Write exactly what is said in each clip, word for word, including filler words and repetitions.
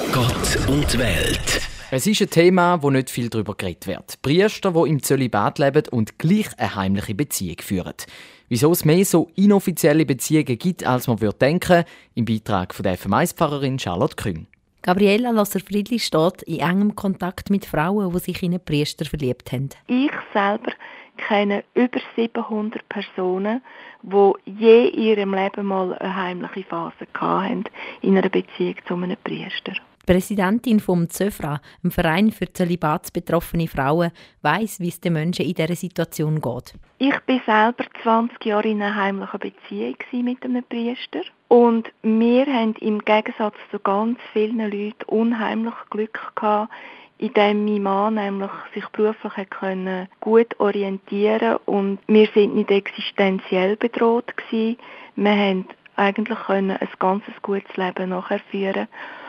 Gott und die Welt. Es ist ein Thema, wo nicht viel darüber geredet wird. Priester, die im Zölibat leben und gleich eine heimliche Beziehung führen. Wieso es mehr so inoffizielle Beziehungen gibt, als man würde denken, im Beitrag von der F M eins Pfarrerin Charlotte Küng. Gabriela Loser-Friedli steht in engem Kontakt mit Frauen, die sich in einen Priester verliebt haben. Ich selber kenne über siebenhundert Personen, die je in ihrem Leben mal eine heimliche Phase hatten in einer Beziehung zu einem Priester. Die Präsidentin vom ZÖFRA, einem Verein für zölibatsbetroffene Frauen, weiss, wie es den Menschen in dieser Situation geht. Ich war selber zwanzig Jahre in einer heimlichen Beziehung mit einem Priester. Und wir haben im Gegensatz zu ganz vielen Leuten unheimlich Glück gehabt, indem mein Mann nämlich sich beruflich können gut orientieren und wir sind nicht existenziell bedroht gewesen. Wir haben eigentlich können ein ganz gutes Leben nachher führen.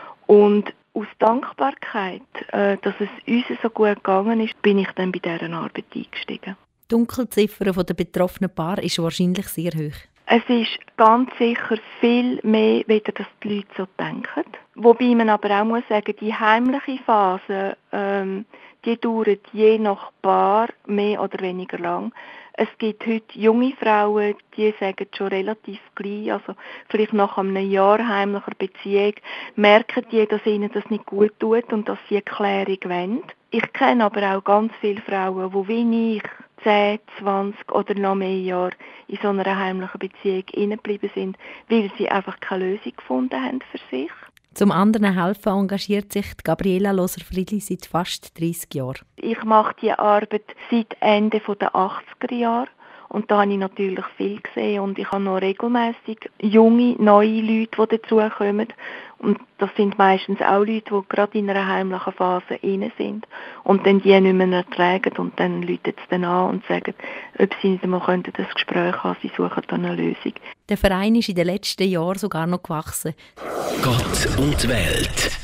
Und aus Dankbarkeit, äh, dass es uns so gut gegangen ist, bin ich dann bei dieser Arbeit eingestiegen. Die Dunkelziffer der betroffenen Paare ist wahrscheinlich sehr hoch. Es ist ganz sicher viel mehr, als das die Leute so denken. Wobei man aber auch muss sagen, die heimliche Phase, ähm, die dauert je nach Paar mehr oder weniger lang. Es gibt heute junge Frauen, die sagen schon relativ gleich, also vielleicht nach einem Jahr heimlicher Beziehung, merken die, dass ihnen das nicht gut tut und dass sie eine Klärung wollen. Ich kenne aber auch ganz viele Frauen, die wie ich zehn, zwanzig oder noch mehr Jahre in so einer heimlichen Beziehung hineingeblieben sind, weil sie einfach keine Lösung gefunden haben für sich. Zum anderen helfen engagiert sich Gabriela Loser-Friedli seit fast dreissig Jahren. Ich mache diese Arbeit seit Ende der achtziger Jahre und da habe ich natürlich viel gesehen und ich habe noch regelmässig junge, neue Leute, die dazukommen. Und das sind meistens auch Leute, die gerade in einer heimlichen Phase inne sind und dann die nicht mehr ertragen und dann läuten sie dann an und sagen, ob sie nicht einmal das Gespräch haben, sie suchen dann eine Lösung. Der Verein ist in den letzten Jahren sogar noch gewachsen. Gott und die Welt.